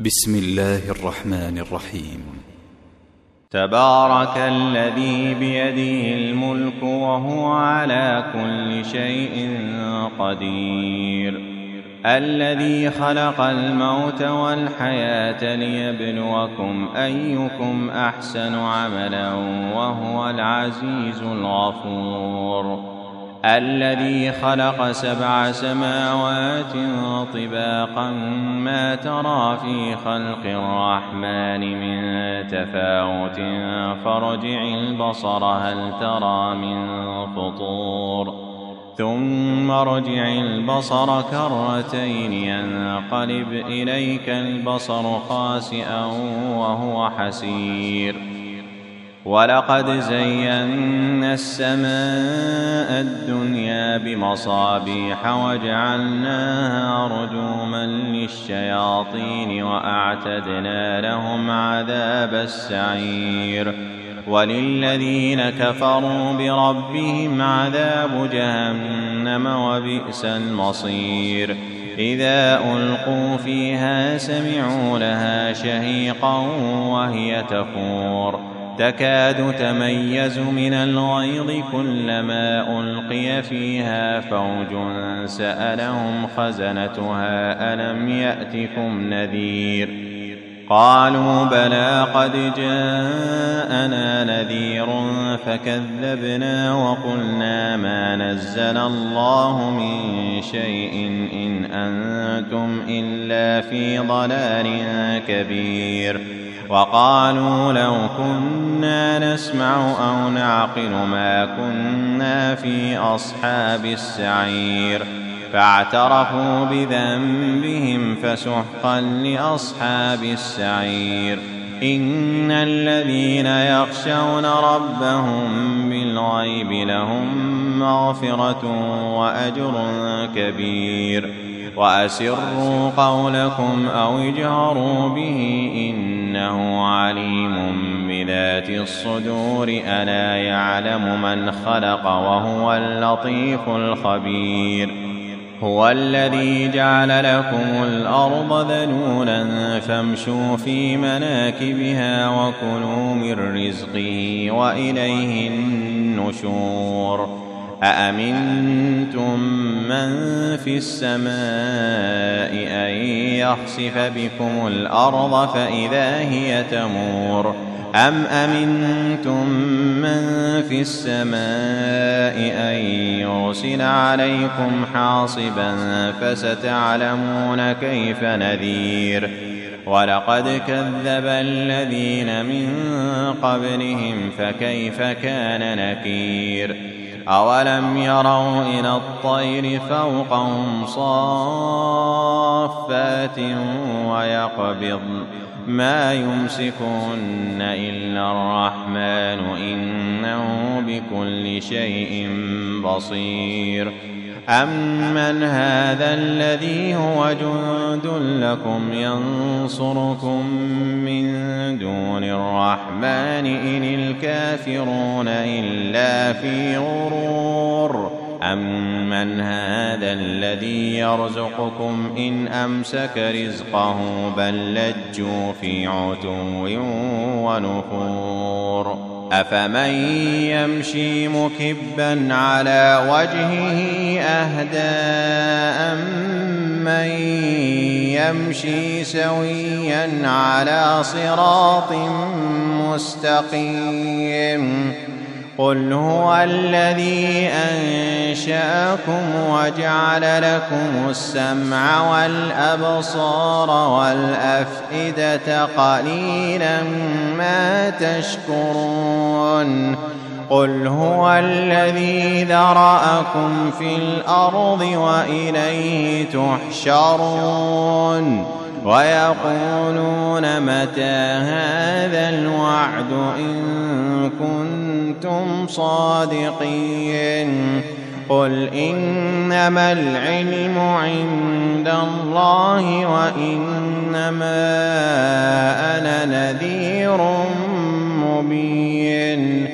بسم الله الرحمن الرحيم. تبارك الذي بيده الملك وهو على كل شيء قدير، الذي خلق الموت والحياة ليبلوكم أيكم أحسن عملا وهو العزيز الغفور، الذي خلق 7 سماوات طباقا ما ترى في خلق الرحمن من تفاوت فارجع البصر هل ترى من فطور، ثم ارجع البصر كرتين ينقلب إليك البصر خاسئا وهو حسير، ولقد زينا السماء الدنيا بمصابيح وجعلناها رجوما للشياطين وأعتدنا لهم عذاب السعير، وللذين كفروا بربهم عذاب جهنم وبئس المصير، إذا ألقوا فيها سمعوا لها شهيقا وهي تفور تكاد تميز من الغيظ كلما ألقي فيها فوج سألهم خزنتها ألم يأتكم نذير، قالوا بلى قد جاءنا نذير فكذبنا وقلنا ما نزل الله من شيء إن أنتم إلا في ضلال كبير، وقالوا لو كنا نسمع أو نعقل ما كنا في أصحاب السعير، فاعترفوا بذنبهم فسحقا لأصحاب السعير، إن الذين يخشون ربهم بالغيب لهم مغفرة وأجر كبير، وأسروا قولكم أو اجهروا به إنه عليم بذات الصدور، ألا يعلم من خلق وهو اللطيف الخبير، هو الذي جعل لكم الأرض ذلولا فامشوا في مناكبها وكلوا من رزقه وإليه النشور، أأمنتم من في السماء أن يخسف بكم الأرض فإذا هي تمور، أم أمنتم من في السماء أن يرسل عليكم حاصبا فستعلمون كيف نذير، ولقد كذب الذين من قبلهم فكيف كان نكير، أولم يروا إلى الطير فوقهم صافات ويقبض ما يمسكهن إلا الرحمن إنه بكل شيء بصير، أمن هذا الذي هو جند لكم ينصركم من دون الرحمن إن الكافرون إلا في غرور، أمن هذا الذي يرزقكم إن أمسك رزقه بل لجوا في عتو ونفور، أفمن يمشي مكبا على وجهه أهدى أمن يمشي سويا على صراط مستقيم، قل هو الذي أنشأكم وجعل لكم السمع والأبصار والأفئدة قليلا ما تشكرون، قل هو الذي ذرأكم في الأرض وإليه تحشرون، ويقولون متى هذا الوعد إن كنتم صادقين، قل إنما العلم عند الله وإنما أنا نذير مبين،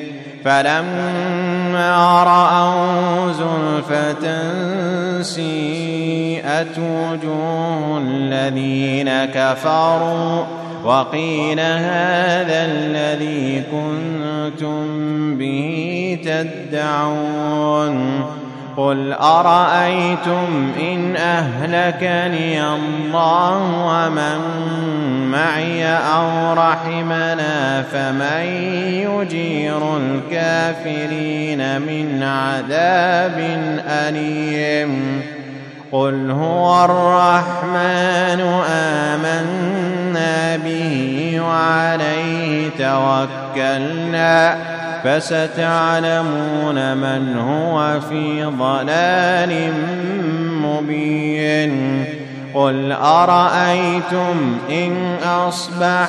فلما رأوا زلفة سيئت وسيئت وجوه الذين كفروا وقيل هذا الذي كنتم به تدعون قل أرأيتم إن أهلكني الله ومن معي أو رحمنا فمن يجير الكافرين من عذاب أليم قل هو الرحمن آمنا به وعليه توكلنا فستعلمون من هو في ضلال مبين قل أرأيتم إن أصبح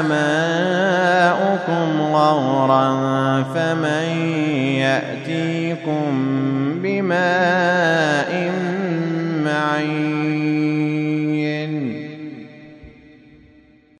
ماؤكم غورا فمن يأتيكم بماء معين